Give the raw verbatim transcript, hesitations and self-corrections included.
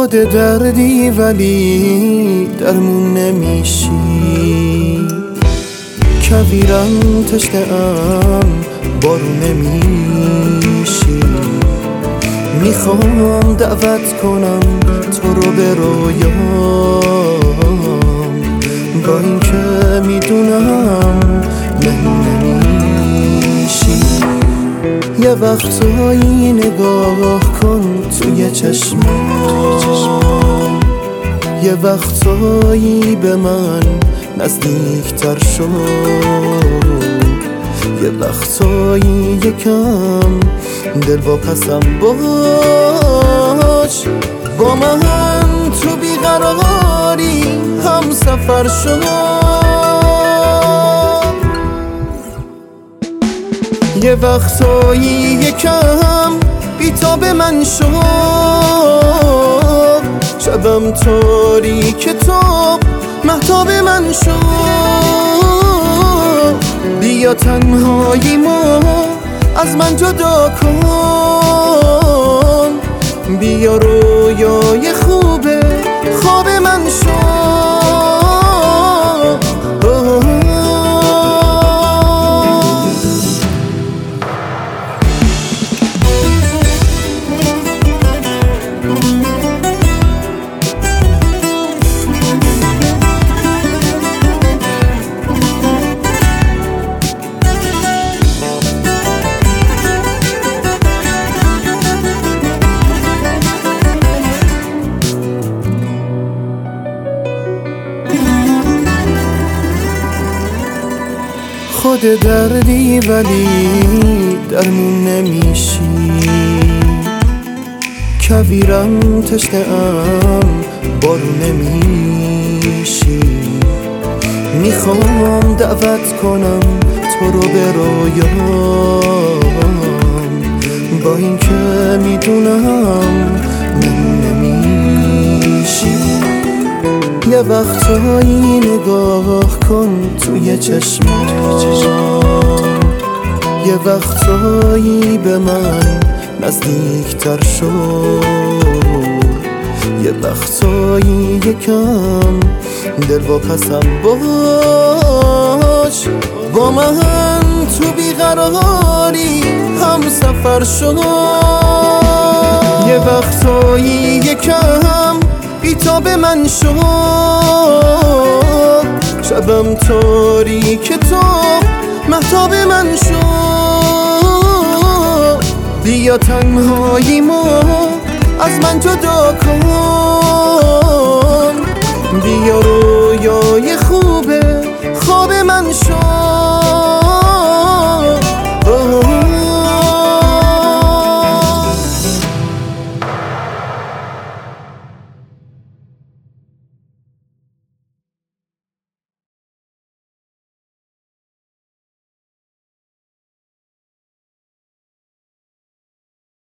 خود دردی ولی درمون نمیشی، کویرم تشنه‌ام بارون نمیشی. میخوام دعوت کنم تو رو به رویام، با این که میدونم مهمون نمیشی. یه وقتایی نگاه کن توی چشمام، یه وقتایی به من نزدیکتر شو، یه وقتایی یکم دل با پسم باش. با من تو بیقراری هم سفر شو، یه وقتایی یکم بیتاب من شو. شبم تاریک تو مهتاب من شو، بیا تنهایی ما از من جدا کن، بیا رویای خوبه خواب من شو. خود دردی ولی درمون نمیشی، کویرم تشنه‌ام بارون نمیشی. میخوام دعوت کنم تو رو به رویام، با این که میدونم مهمون نمیشی. یه وقتایی نگاه کن توی چشمام، یه وقتایی به من نزدیکتر شو، یه وقتایی یکم دل با پسم باش. با من تو بیقراری هم سفر شو، یه وقتایی یکم بیتاب من شو. شبم تاریک تو مهتاب من شو، بیا تنهایی ما از من جدا کن، بیا رویای خوبه خواب من شو.